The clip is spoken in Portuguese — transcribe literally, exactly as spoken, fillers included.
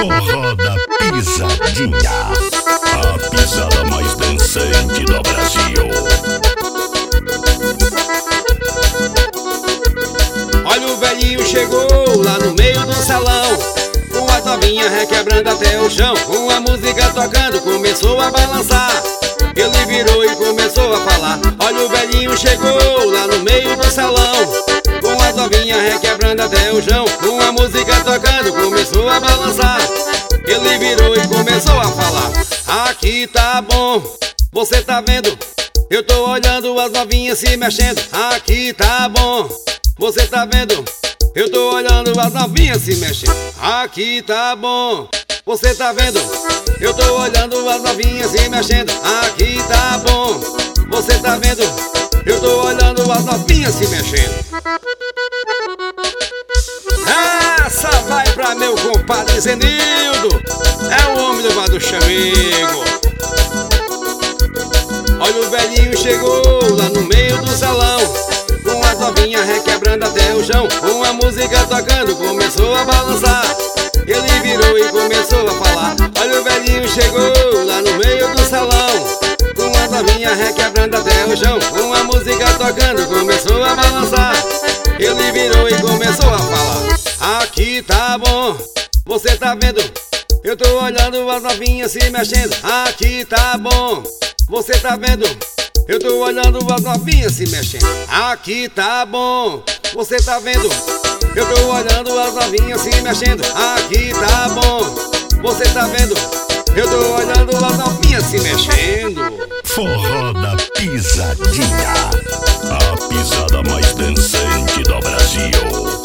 Forró da Pisadinha, a pisada mais dançante do Brasil. Olha, o velhinho chegou lá no meio do salão, com a novinha requebrando até o chão. Com a música tocando, começou a balançar. Ele virou e começou a falar. Olha, o velhinho chegou lá no meio do salão, com a novinha requebrando até o chão. Com a música tocando, começou a balançar. Ele virou e começou a falar. Aqui tá bom, você tá vendo? Eu tô olhando as novinhas se mexendo. Aqui tá bom, você tá vendo? Eu tô olhando as novinhas se mexendo. Aqui tá bom, você tá vendo? Eu tô olhando as novinhas se mexendo. Aqui tá bom, você tá vendo? Eu tô olhando as novinhas se mexendo. Essa vai pra meu compadre Zenildo, é o homem do Vale do Chamego. Olha, o velhinho chegou lá no meio do salão, com a novinha requebrando até o chão. Com a música tocando, começou a balançar. Ele virou e começou a falar. Olha, o velhinho chegou lá no meio do salão, com a novinha requebrando até o chão. Com a música tocando, começou a balançar. Ele virou e começou a falar. Aqui tá bom, você tá vendo? Eu tô olhando as novinhas se mexendo. Aqui tá bom, você tá vendo? Eu tô olhando as novinhas se mexendo. Aqui tá bom, você tá vendo? Eu tô olhando as novinhas se mexendo. Aqui tá bom, você tá vendo? Eu tô olhando as novinhas se mexendo. Forró da Pisadinha, a pisada mais dançante do Brasil.